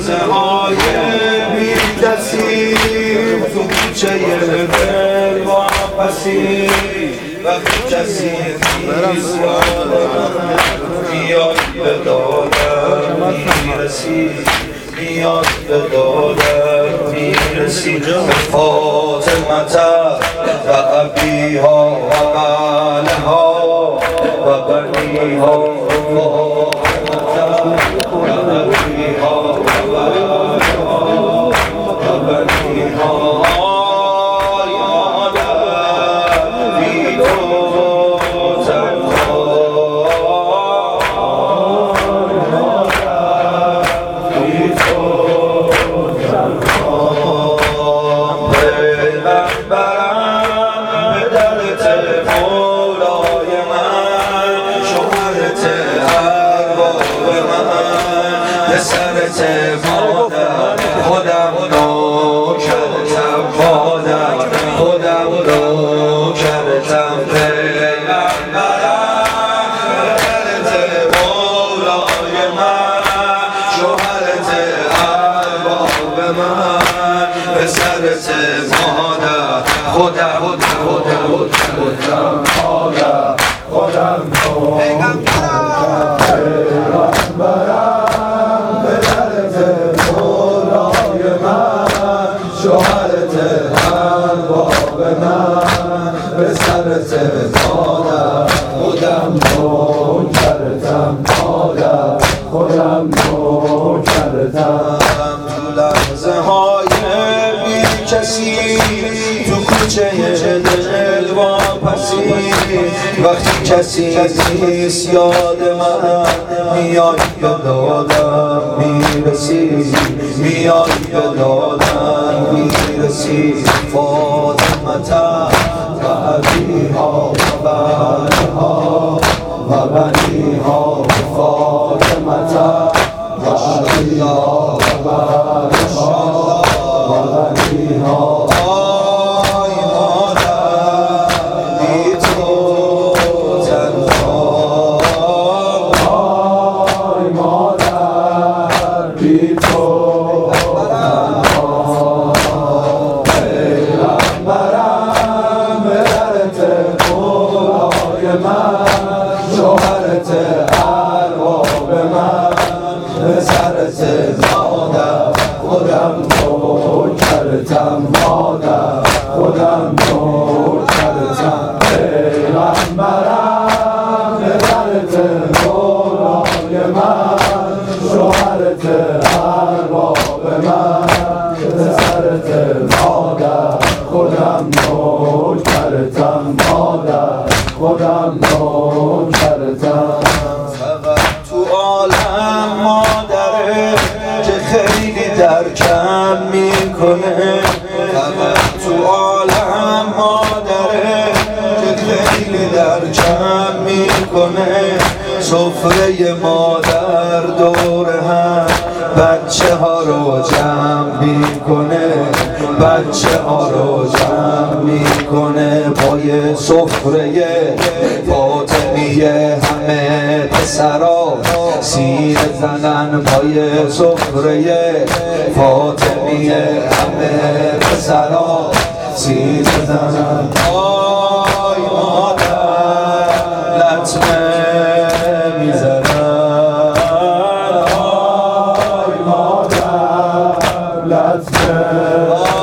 لحظه های بی کسی تو کوچه دل واپسی وقتی کسی نیست میاد به دادم میرسی میاد به دادم میرسی فاطمت و ابیها و بنها و بنیها فاطمت و ابیها و بنها و بنیها سرت مادر خودم رو کردم مادر خودم رو کردم پیغمبرم پدرت مولای من شوهرت ارباب من پسرت مادر خودم مادر خودم رو شوهرت ارباب من پسرت مادر خودم رو کردم مادر خودم رو کردم تو لحظه های بی کسی تو کوچه دل واپسی وقتی کسی نیست یاد من میای به دادم میرسی میای به دادم میرسی فاطمت و ابیها و بنها و بنیها فاطمت و ابیها و بنها و بنیها شوهرت ارباب من پسرت مادر خودم رو کردم مادر خودم رو کردم پیغمبرم پدرت مولای من شوهرت ارباب من پسرت مادر خودم رو کردم مادر خودم رو کردم فقط تو عالم مادره که خیلی درکم میکنه فقط تو عالم مادره که خیلی درکم میکنه سفره مادر دور هم بچه ها رو جمع میکنه بچه ها رو جمع میکنه پای سفره فاطمیه همه پسرا سینه زنن پای سفره فاطمیه همه پسرا سینه زنن آی مادر لطمه میزنن آی مادر لطمه